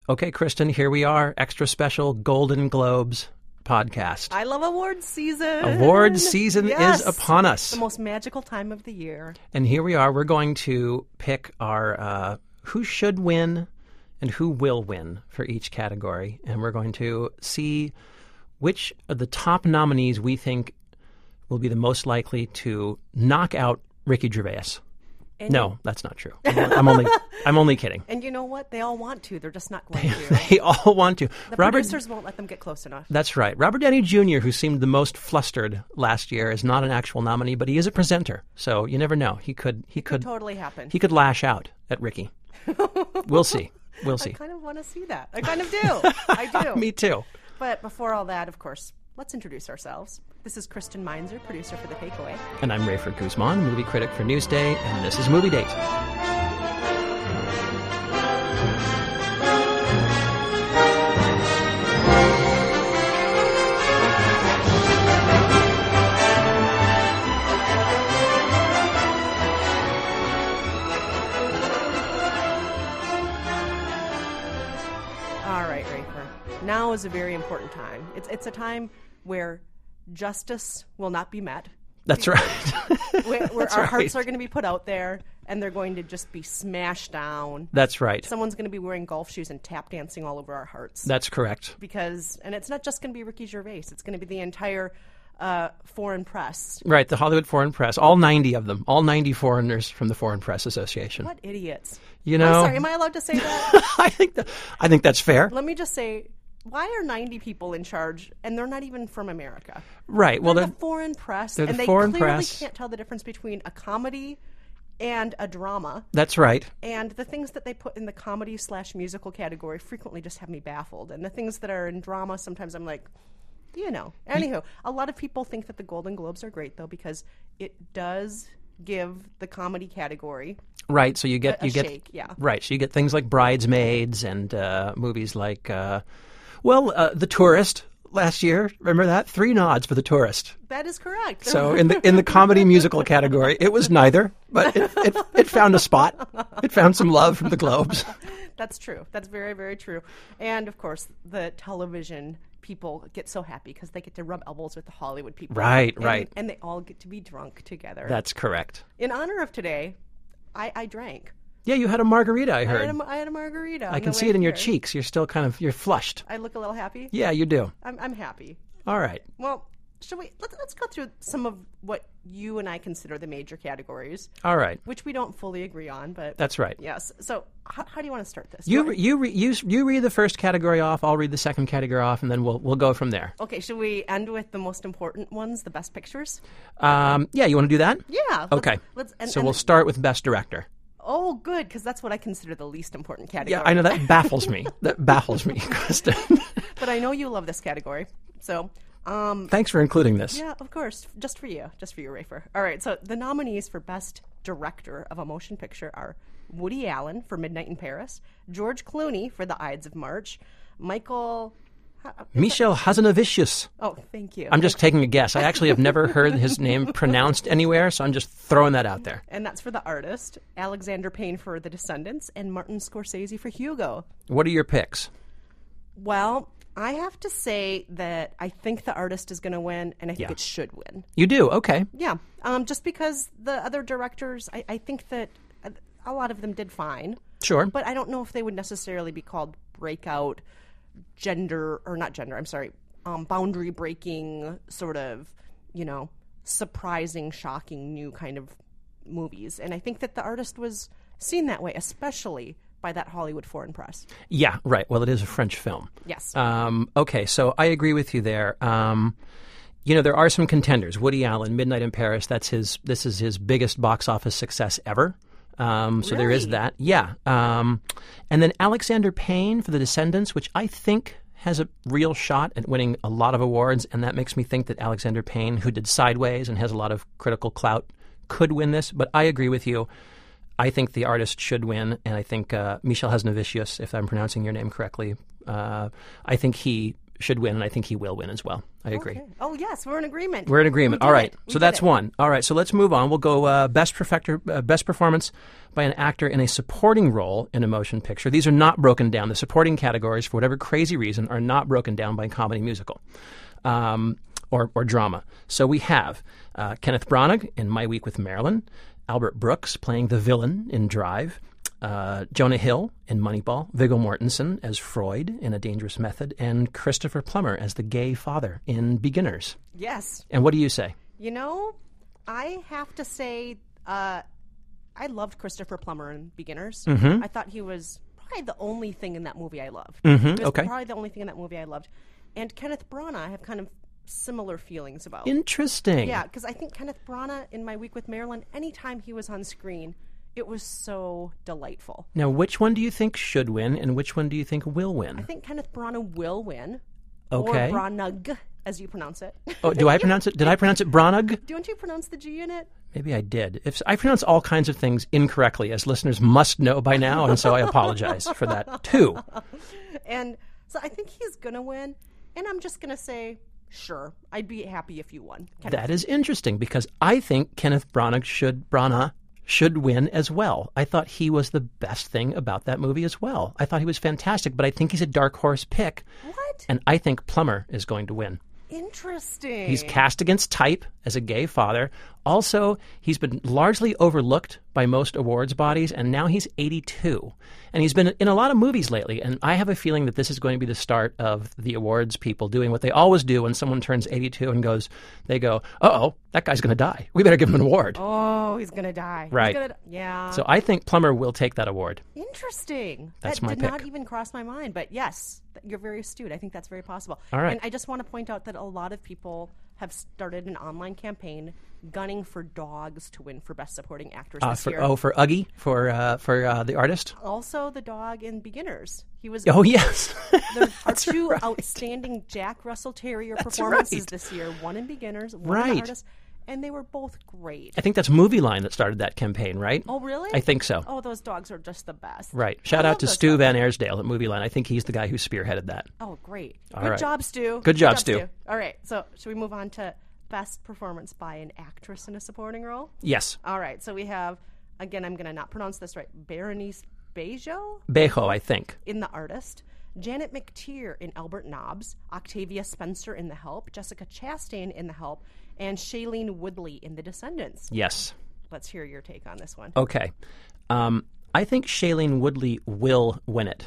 Okay, Kristen, here we are. Extra special Golden Globes podcast. I love awards season. Awards season Yes. is upon us. The most magical time of the year. And here we are. We're going to pick our who should win and who will win for each category. And we're going to see which of the top nominees we think will be the most likely to knock out Ricky Gervais. And No, that's not true. I'm only kidding. And you know what? They all want to. They're just not going to. They all want to. The producers won't let them get close enough. That's right. Robert Downey Jr., who seemed the most flustered last year, is not an actual nominee, but he is a presenter. So you never know. He could totally happen. He could lash out at Ricky. We'll see. We'll see. I kind of want to see that. I kind of do. I do. Me too. But before all that, of course, let's introduce ourselves. This is Kristen Meinzer, producer for The Takeaway. And I'm Rayford Guzman, movie critic for Newsday, and this is Movie Date. All right, Rayford. Now is a very important time. It's a time where justice will not be met. That's right. Where That's our right. hearts are going to be put out there, and they're going to just be smashed down. That's right. Someone's going to be wearing golf shoes and tap dancing all over our hearts. That's correct. And it's not just going to be Ricky Gervais. It's going to be the entire foreign press. Right, the Hollywood Foreign Press, all 90 of them, all 90 foreigners from the Foreign Press Association. What idiots. You know, I'm sorry, am I allowed to say that? I think that's fair. Let me just say, why are 90 people in charge, and they're not even from America? Right. Well, they're the foreign press, they're the and they foreign clearly press. can't tell the difference between a comedy and a drama. That's right. And the things that they put in the comedy/musical category frequently just have me baffled. And the things that are in drama, sometimes I'm like, you know. Anywho, a lot of people think that the Golden Globes are great, though, because it does give the comedy category Right. So you get shake, yeah. Right. So you get things like Bridesmaids and movies like The Tourist last year. Remember that? 3 nods for The Tourist. That is correct. So in the comedy musical category, it was neither, but it found a spot. It found some love from the Globes. That's true. That's very, very true. And, of course, the television people get so happy because they get to rub elbows with the Hollywood people. Right, and, right. And they all get to be drunk together. That's correct. In honor of today, I drank. Yeah, you had a margarita, I heard. I had a margarita. I on can the see way it in your here. cheeks. You're still you're flushed. I look a little happy. Yeah, you do. I'm happy. All right. Well, should we? Let's go through some of what you and I consider the major categories, All right. which we don't fully agree on, but That's right. yes. So, how do you want to start this? You read the first category off. I'll read the second category off, and then we'll go from there. Okay, should we end with the most important ones, the best pictures? Yeah, you want to do that? Yeah. Okay. So we'll start with Best Director. Oh, good, because that's what I consider the least important category. Yeah, I know that baffles me. That baffles me, Kristen. But I know you love this category, so. Thanks for including this. Yeah, of course, just for you, Rayford. All right, so the nominees for Best Director of a Motion Picture are Woody Allen for Midnight in Paris, George Clooney for The Ides of March, Michel Hazanavicius. Oh, thank you. I'm just taking a guess. I actually have never heard his name pronounced anywhere, so I'm just throwing that out there. And that's for The Artist, Alexander Payne for The Descendants, and Martin Scorsese for Hugo. What are your picks? Well, I have to say that I think The Artist is going to win, and I think it should win. You do? Okay. Yeah, just because the other directors, I think that a lot of them did fine. Sure. But I don't know if they would necessarily be called breakout boundary breaking sort of, surprising, shocking, new kind of movies. And I think that The Artist was seen that way, especially by that Hollywood Foreign Press. Yeah, right. Well, it is a French film. Yes. Okay, so I agree with you there. There are some contenders. Woody Allen, Midnight in Paris, this is his biggest box office success ever. So there is that. Yeah. And then Alexander Payne for The Descendants, which I think has a real shot at winning a lot of awards, and that makes me think that Alexander Payne, who did Sideways and has a lot of critical clout, could win this. But I agree with you. I think The Artist should win, and I think Michel Hazanavicius, if I'm pronouncing your name correctly, I think he should win, and I think he will win as well. I agree. Okay. Oh, yes, we're in agreement. We're in agreement. We All did right. it. We So did that's it. one. All right. So let's move on. We'll go best performance by an actor in a supporting role in a motion picture. These are not broken down. The supporting categories, for whatever crazy reason, are not broken down by comedy musical or drama. So we have Kenneth Branagh in My Week with Marilyn, Albert Brooks playing the villain in Drive, Jonah Hill in Moneyball, Viggo Mortensen as Freud in A Dangerous Method, and Christopher Plummer as the gay father in Beginners. Yes. And what do you say? You know, I have to say, I loved Christopher Plummer in Beginners. I thought he was probably the only thing in that movie I loved. He was Okay. probably the only thing in that movie I loved. And Kenneth Branagh, I have kind of similar feelings about. Interesting. Yeah, because I think Kenneth Branagh in My Week with Marilyn, anytime he was on screen, it was so delightful. Now, which one do you think should win, and which one do you think will I win? think Kenneth Branagh will win. Okay. Or Branagh, as you pronounce it. Oh, do I pronounce it? Did I pronounce it Branagh? Don't you pronounce the G in it? Maybe I did. If I pronounce all kinds of things incorrectly, as listeners must know by now, and so I apologize for that too. And so I think he's going to win. And I'm just going to say, sure, I'd be happy if you won. That is interesting because I think Kenneth Branagh should win as well. I thought he was the best thing about that movie as well. I thought he was fantastic, but I think he's a dark horse pick. What? And I think Plummer is going to win. Interesting. He's cast against type as a gay father. Also, he's been largely overlooked by most awards bodies, and now he's 82. And he's been in a lot of movies lately, and I have a feeling that this is going to be the start of the awards people doing what they always do when someone turns 82 and they go, uh-oh, that guy's going to die. We better give him an award. Oh, he's going to die. Right. Yeah. So I think Plummer will take that award. Interesting. That's that my did pick. not even cross my mind, but yes, you're very astute. I think that's very possible. All right. And I just want to point out that a lot of people have started an online campaign gunning for dogs to win for Best Supporting Actors this year. For Uggy, for the artist. Also, the dog in Beginners. He was. Oh yes, Our two outstanding Jack Russell Terrier performances this year. One in Beginners, one in Right. the artist, and they were both great. I think that's Movie Line that started that campaign, right? Oh, really? I think so. Oh, those dogs are just the best. Right. Shout I out love to those Stu dogs. Van Aersdale at Movie Line. I think he's the guy who spearheaded that. Oh, great. All Good right. job, Stu. Good job, Stu. All right. So, should we move on to Best Performance by an Actress in a Supporting Role? Yes. All right. So, we have, again, I'm going to not pronounce this right, Berenice Bejo Bejo, I think. in The Artist, Janet McTeer in Albert Nobbs, Octavia Spencer in The Help, Jessica Chastain in The Help, and Shailene Woodley in The Descendants. Yes. Let's hear your take on this one. Okay. I think Shailene Woodley will win it.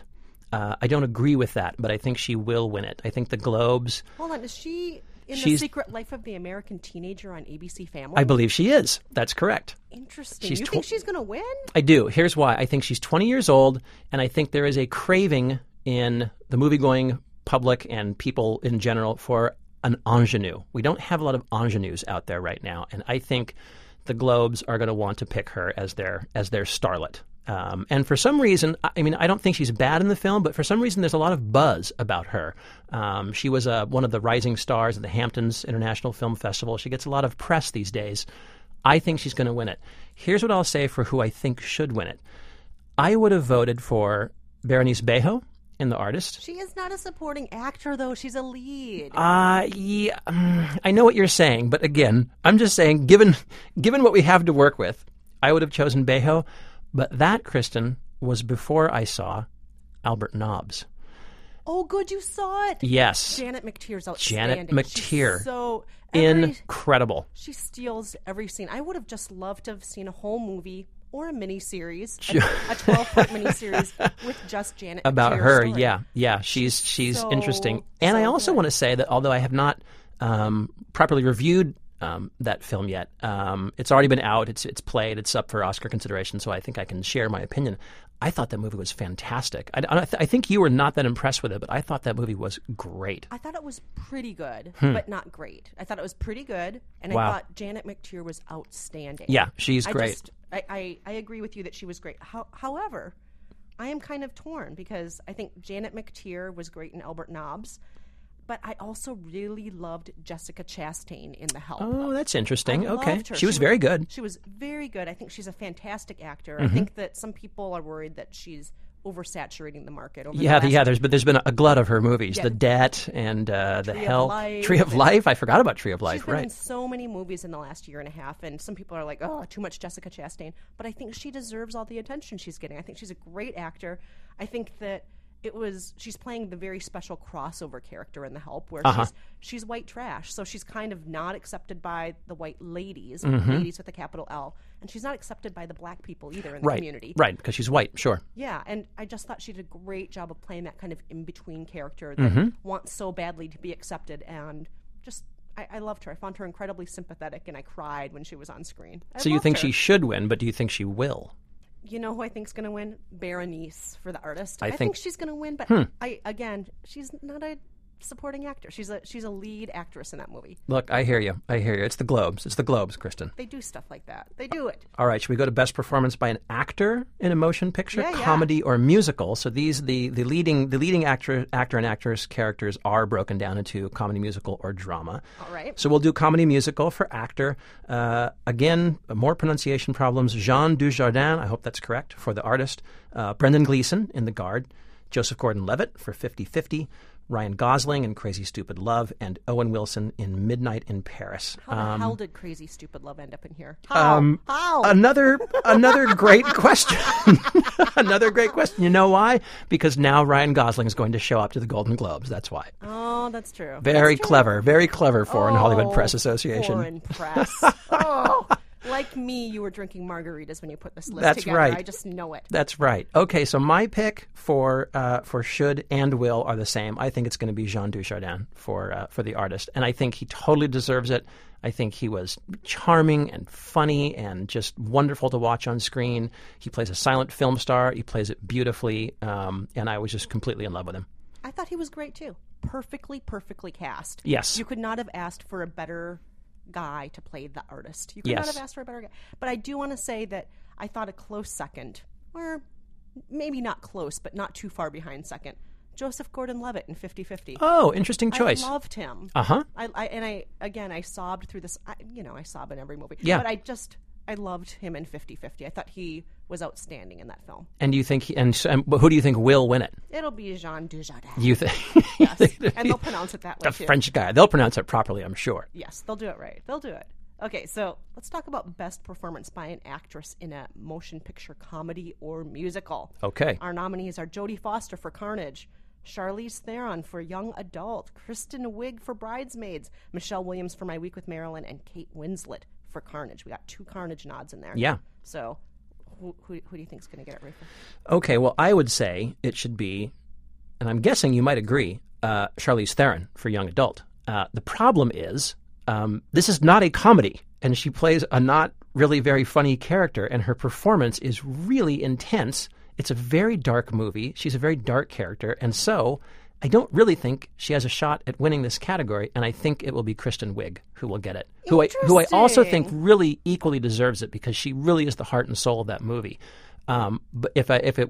I don't agree with that, but I think she will win it. I think the Globes, Hold on. Is she in The She's- Secret Life of the American Teenager on ABC Family? I believe she is. That's correct. Interesting. she's You think she's going to win? I do. Here's why. I think she's 20 years old, and I think there is a craving in the movie-going public and people in general for an ingenue. We don't have a lot of ingenues out there right now, and I think the Globes are going to want to pick her as their starlet. And for some reason, I mean, I don't think she's bad in the film, but for some reason there's a lot of buzz about her. She was one of the rising stars at the Hamptons International Film Festival. She gets a lot of press these days. I think she's going to win it. Here's what I'll say for who I think should win it. I would have voted for Berenice Bejo in The Artist. She is not a supporting actor, though. She's a lead. Yeah, I know what you're saying, but again, I'm just saying, given what we have to work with, I would have chosen Bejo. But that, Kristen, was before I saw Albert Nobbs. Oh, good, you saw it. Yes. Janet McTeer's outstanding. Janet McTeer. She's so Incredible. She steals every scene. I would have just loved to have seen a whole movie or a miniseries, a 12-part miniseries with just Janet About McTeer's her, story. yeah. She's so, interesting. And I also good. want to say that although I have not properly reviewed that film yet, it's already been out. It's played. It's up for Oscar consideration, so I think I can share my opinion. I thought that movie was fantastic. I think you were not that impressed with it, but I thought that movie was great. I thought it was pretty good, but not great. I thought it was pretty good, and Wow. I thought Janet McTeer was outstanding. Yeah, she's great. I agree with you that she was great. However, I am kind of torn because I think Janet McTeer was great in Albert Nobbs, but I also really loved Jessica Chastain in The Help. Oh, that's interesting. I Okay. loved her. She was very good. She was very good. I think she's a fantastic actor. Mm-hmm. I think that some people are worried that she's oversaturating the market. Over Yeah, the last there's been a glut of her movies. Yeah. The Debt and the Tree of Hell. Life Tree of and- Life. I forgot about Tree of Life. She's been in Right. so many movies in the last year and a half, and some people are like, "Oh, too much Jessica Chastain," but I think she deserves all the attention she's getting. I think she's a great actor. I think that she's playing the very special crossover character in The Help, where she's white trash, so she's kind of not accepted by the white ladies, ladies with a capital L, and she's not accepted by the black people either in the community. Right, because she's white. Sure. Yeah, and I just thought she did a great job of playing that kind of in-between character that wants so badly to be accepted, and just I loved her. I found her incredibly sympathetic, and I cried when she was on screen. So you loved think her. she should win, but do you think she will? You know who I think's going to win? Berenice for The Artist. I I think- think she's going to win, but she's not a supporting actor. She's a lead actress in that movie. Look, I hear you. It's the Globes. It's the Globes, Kristen. They do stuff like that. They do it. All right, should we go to best performance by an actor in a motion picture, Yeah, yeah. comedy, or musical? So the leading actor and actress characters are broken down into comedy, musical, or drama. All right. So we'll do comedy musical for actor. Again, more pronunciation problems. Jean Dujardin, I hope that's correct, for The Artist. Brendan Gleeson in The Guard. Joseph Gordon-Levitt for 50-50. Ryan Gosling in Crazy Stupid Love, and Owen Wilson in Midnight in Paris. How the hell did Crazy Stupid Love end up in here? How? Another great question. Another great question. You know why? Because now Ryan Gosling is going to show up to the Golden Globes. That's why. Oh, that's true. Very That's true. clever. Very clever, Foreign Hollywood Press Association. Foreign press. Oh, like me, you were drinking margaritas when you put this list That's together. right. I just know it. That's right. Okay, so my pick for should and will are the same. I think it's going to be Jean Dujardin for The Artist, and I think he totally deserves it. I think he was charming and funny and just wonderful to watch on screen. He plays a silent film star. He plays it beautifully, and I was just completely in love with him. I thought he was great too. Perfectly cast. Yes. You could not have asked for a better guy to play The Artist. You could not Yes. have asked for a better guy. But I do want to say that I thought a close second, or maybe not close, but not too far behind second, Joseph Gordon-Levitt in 50-50. Oh, interesting choice. I loved him. Uh-huh. I sobbed through this. I sob in every movie. Yeah. But I loved him in 50-50. I thought he was outstanding in that film. And you think and who do you think will win it? It'll be Jean Dujardin. You think? Yes. And they'll pronounce it that way the too. French guy. They'll pronounce it properly, I'm sure. Yes, they'll do it right. They'll do it. Okay, so let's talk about best performance by an actress in a motion picture comedy or musical. Okay. Our nominees are Jodie Foster for Carnage, Charlize Theron for Young Adult, Kristen Wiig for Bridesmaids, Michelle Williams for My Week with Marilyn, and Kate Winslet for Carnage. We got 2 Carnage nods in there. Yeah. So who do you think is going to get it, Rafa? Okay, well, I would say it should be, and I'm guessing you might agree, Charlize Theron for Young Adult. The problem is, this is not a comedy, and she plays a not really very funny character, and her performance is really intense. It's a very dark movie. She's a very dark character, and so I don't really think she has a shot at winning this category, and I think it will be Kristen Wiig who will get it, who I also think really equally deserves it because she really is the heart and soul of that movie. But if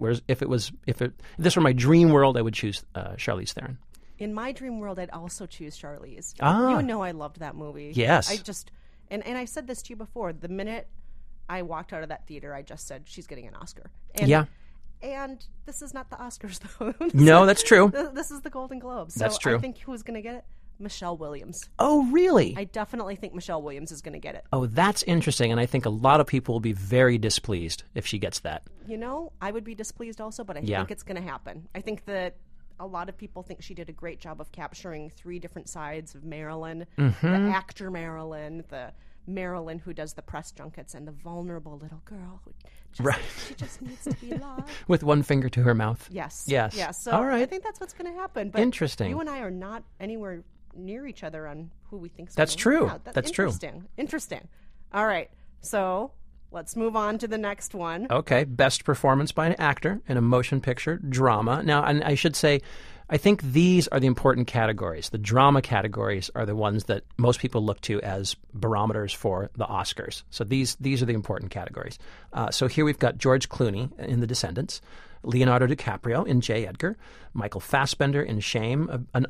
this were my dream world, I would choose Charlize Theron. In my dream world, I'd also choose Charlize. Ah. You know I loved that movie. Yes. I just, and I said this to you before, the minute I walked out of that theater, I just said, she's getting an Oscar. And, Yeah. And this is not the Oscars, though. No, that's true. This is the Golden Globes. So That's true. I think who's going to get it? Michelle Williams. Oh, really? I definitely think Michelle Williams is going to get it. Oh, that's interesting, and I think a lot of people will be very displeased if she gets that. You know, I would be displeased also, but I Yeah. think it's going to happen. I think that a lot of people think she did a great job of capturing 3 different sides of Marilyn. Mm-hmm. The actor Marilyn, the Marilyn who does the press junkets, and the vulnerable little girl who she just needs to be loved. With one finger to her mouth. Yes. Yes. Yeah, so All right. I think that's what's going to happen. But Interesting. You and I are not anywhere near each other on who we think. That's true. That's true. Interesting. All right. So let's move on to the next one. Okay, best performance by an actor in a motion picture drama. Now, and I should say, I think these are the important categories. The drama categories are the ones that most people look to as barometers for the Oscars. So these are the important categories. So here we've got George Clooney in The Descendants, Leonardo DiCaprio in J. Edgar, Michael Fassbender in Shame, an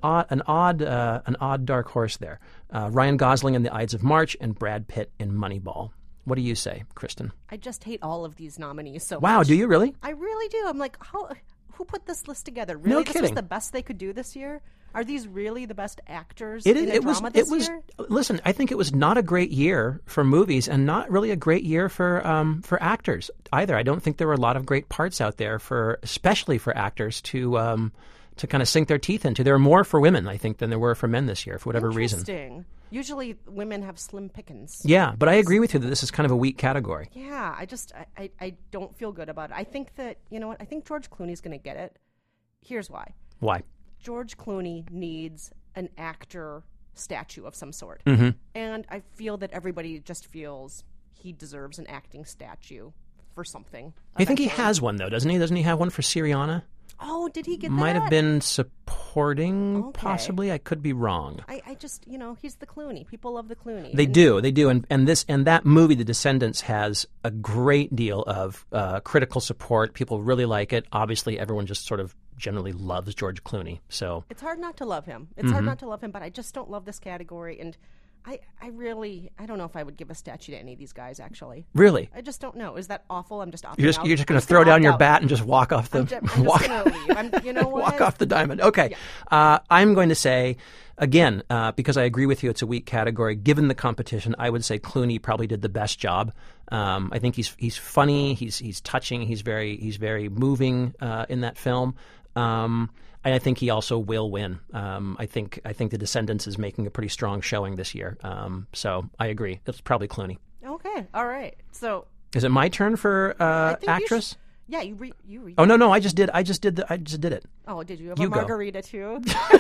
odd dark horse there, Ryan Gosling in The Ides of March, and Brad Pitt in Moneyball. What do you say, Kristen? I just hate all of these nominees so Wow, much. do you really? I really do. I'm like, how? who put this list together? Really, this was kidding. the best they could do this year? Are these really the best actors It in a drama this year? Listen, I think it was not a great year for movies, and not really a great year for actors either. I don't think there were a lot of great parts out there especially for actors to kind of sink their teeth into. There were more for women, I think, than there were for men this year for whatever reason. Interesting. Usually women have slim pickings. Yeah, but I agree with you that this is kind of a weak category. Yeah, I don't feel good about it. I think that, you know what, I think George Clooney's going to get it. Here's why. Why? George Clooney needs an actor statue of some sort. Mm-hmm. And I feel that everybody just feels he deserves an acting statue for something. I think he eventually. has one, though, doesn't he? Doesn't he have one for Syriana? Oh, did he get Might that? have been supporting, Okay. possibly. I could be wrong. I just, he's the Clooney. People love the Clooney. They do, and that movie, The Descendants, has a great deal of critical support. People really like it. Obviously, everyone just sort of generally loves George Clooney. So It's hard not to love him. It's hard not to love him, but I just don't love this category. And I don't know if I would give a statue to any of these guys, actually. really, I just don't know. Is that awful? I'm just opting you're out. just going I'm to throw down opt your out. bat and just walk off the I'm just going to leave. You know what? walk off the diamond. Okay, I'm going to say. Again, because I agree with you, it's a weak category. Given the competition, I would say Clooney probably did the best job. I think he's funny, he's touching, he's very moving in that film. And I think he also will win. I think The Descendants is making a pretty strong showing this year. So I agree. It's probably Clooney. Okay. All right. So Is it my turn for I think actress? yeah, you read. Oh no, I just did it. Oh, did you have You a go. margarita too?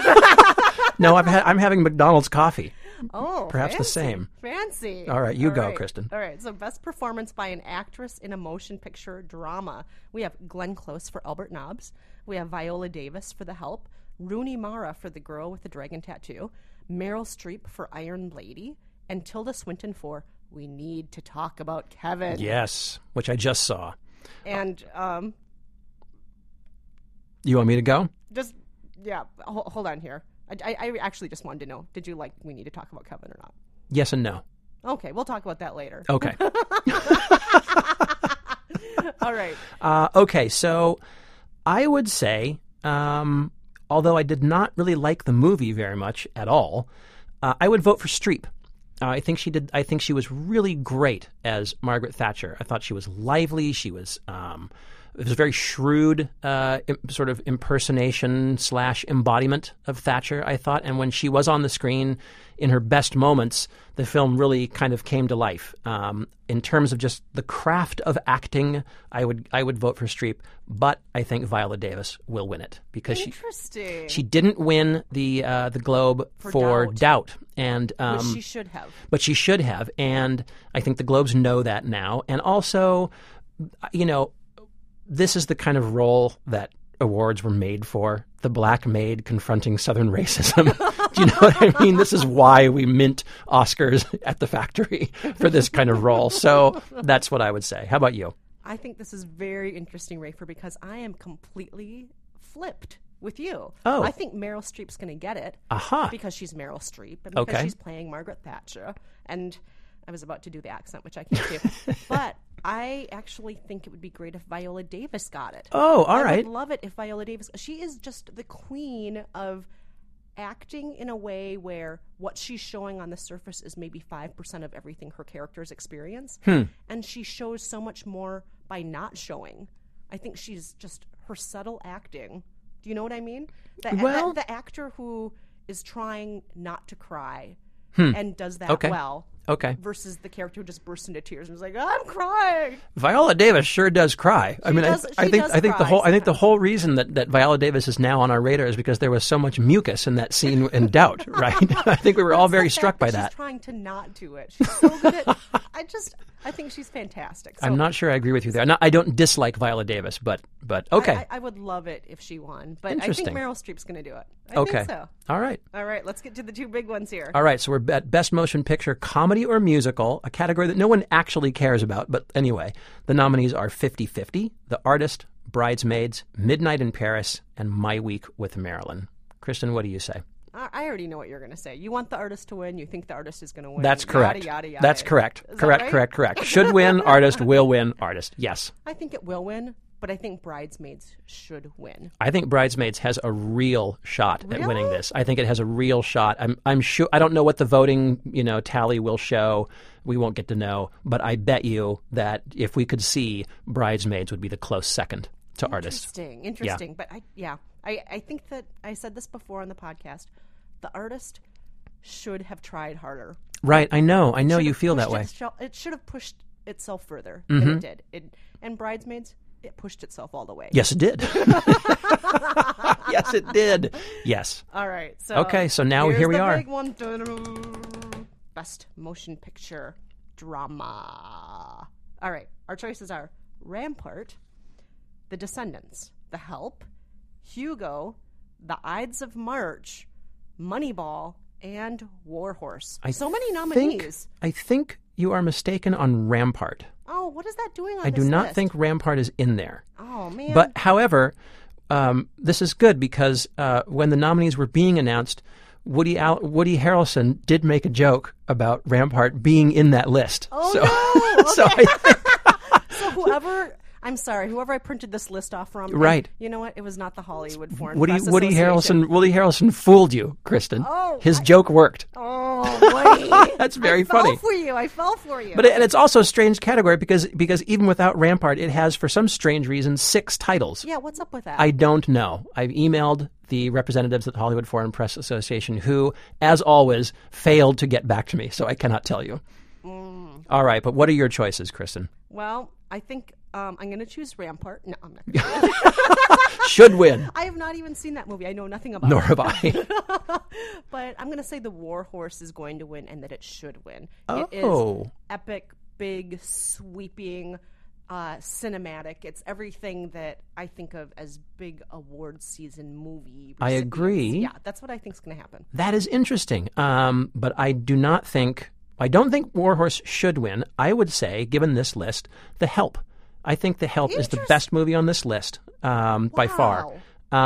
No, I'm having McDonald's coffee. Oh, Perhaps the fancy. same. Fancy. All right, you go, Kristen. All right, so best performance by an actress in a motion picture drama. We have Glenn Close for Albert Nobbs. We have Viola Davis for The Help. Rooney Mara for The Girl with the Dragon Tattoo. Meryl Streep for Iron Lady. And Tilda Swinton for We Need to Talk About Kevin. Yes, which I just saw. And You want me to go? just, yeah, hold on here. I actually just wanted to know, did you like We Need to Talk About Kevin or not? Yes and no. Okay, we'll talk about that later. Okay. All right. Okay, so I would say, although I did not really like the movie very much at all, I would vote for Streep. I think she was really great as Margaret Thatcher. I thought she was lively. She was. It was a very shrewd sort of impersonation / embodiment of Thatcher, I thought. And when she was on the screen in her best moments, the film really kind of came to life. In terms of just the craft of acting, I would vote for Streep, but I think Viola Davis will win it because Interesting. she didn't win the Globe for Doubt, and Which she should have. but she should have, and I think the Globes know that now. And also, this is the kind of role that awards were made for. The black maid confronting Southern racism. Do you know what I mean? This is why we mint Oscars at the factory for this kind of role. So that's what I would say. How about you? I think this is very interesting, Rafer, because I am completely flipped with you. Oh. I think Meryl Streep's going to get it Aha. because she's Meryl Streep and because Okay. she's playing Margaret Thatcher. And I was about to do the accent, which I can't do. But I actually think it would be great if Viola Davis got it. Oh, all I right. would love it if Viola Davis. She is just the queen of acting in a way where what she's showing on the surface is maybe 5% of everything her characters experience. And she shows so much more by not showing. I think she's just her subtle acting. Do you know what I mean? The actor who is trying not to cry and does that Okay. well. Okay. Versus the character who just bursts into tears and was like, "I'm crying." Viola Davis sure does cry. I mean, does- I she think does I think the cry whole I think the whole reason that Viola Davis is now on our radar is because there was so much mucus in that scene in Doubt, right? I think we were all very The struck fact by that that. She's trying to not do it. She's so good at. I think she's fantastic. So I'm not sure I agree with you there. I don't dislike Viola Davis, but okay. I would love it if she won, but I Interesting. think Meryl Streep's going to do it. I Okay. think so. All right. All right, let's get to the two big ones here. All right, so we're at Best Motion Picture, Comedy or Musical, a category that no one actually cares about. But anyway, the nominees are 50-50, The Artist, Bridesmaids, Midnight in Paris, and My Week with Marilyn. Kristen, what do you say? I already know what you're going to say. You want the artist to win. You think the artist is going to win. That's correct. Yada, yada, yada. That's correct. Is that right? Correct. Should win, artist, will win, artist. Yes. I think it will win, but I think Bridesmaids should win. I think Bridesmaids has a real shot at winning Really? this. I think it has a real shot. I'm sure. I don't know what the voting tally will show. We won't get to know, but I bet you that if we could see, Bridesmaids would be the close second to Artist. Interesting. But I think that I said this before on the podcast. The Artist should have tried harder. Right. I know you feel that way. It should have pushed itself further than it did. And Bridesmaids, it pushed itself all the way. Yes, it did. Yes, it did. Yes. All right. So Okay, so now here we are. Big one. Best motion picture drama. All right. Our choices are Rampart, The Descendants, The Help, Hugo, The Ides of March, Moneyball, and Warhorse. So many nominees. I think you are mistaken on Rampart. Oh, what is that doing on I this do not list? think Rampart is in there. Oh, man. But, however, this is good because when the nominees were being announced, Woody Harrelson did make a joke about Rampart being in that list. Oh, so, no! Okay. So I think, So whoever I printed this list off from, Right. You know what? It was not the Hollywood Foreign Woody Press Association. Harrelson fooled you, Kristen. Oh, His joke worked. Oh, Woody. That's very I funny. I fell for you. But and it's also a strange category because even without Rampart, it has, for some strange reason, 6 titles. yeah, what's up with that? I don't know. I've emailed the representatives at the Hollywood Foreign Press Association who, as always, failed to get back to me, so I cannot tell you. All right, but what are your choices, Kristen? Well, I think I'm going to choose Rampart. No, I'm not. Should win. I have not even seen that movie. I know nothing about Nor it. have I. But I'm going to say the Warhorse is going to win and that it should win. Oh. It is epic, big, sweeping, cinematic. It's everything that I think of as big award season movie I recipients. agree. Yeah, that's what I think is going to happen. That is interesting. But I don't think Warhorse should win. I would say, given this list, The Help. I think The Help is the best movie on this list by far.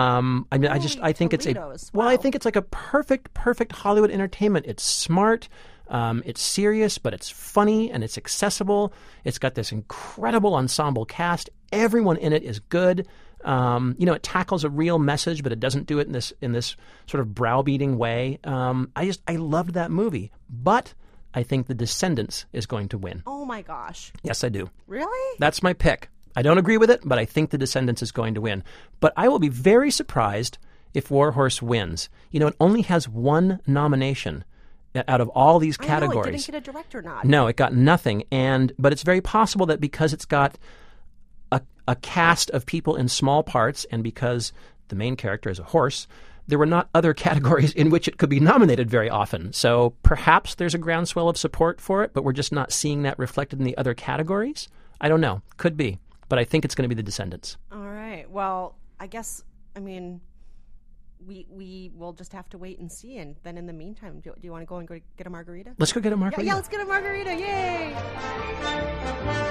I think it's I think it's like a perfect Hollywood entertainment. It's smart, it's serious, but it's funny and it's accessible. It's got this incredible ensemble cast. Everyone in it is good. It tackles a real message, but it doesn't do it in this sort of browbeating way. I loved that movie, but I think The Descendants is going to win. Oh my gosh. Yes, I do. Really? That's my pick. I don't agree with it, but I think The Descendants is going to win. But I will be very surprised if Warhorse wins. It only has 1 nomination out of all these categories. I know, it didn't get a director nod. No, it got nothing. But it's very possible that because it's got a cast of people in small parts and because the main character is a horse, there were not other categories in which it could be nominated very often. So perhaps there's a groundswell of support for it, but we're just not seeing that reflected in the other categories. I don't know. Could be. But I think it's going to be The Descendants. All right. Well, I guess, we will just have to wait and see. And then in the meantime, do you want to go get a margarita? Let's go get a margarita. Yeah, let's get a margarita. Yay!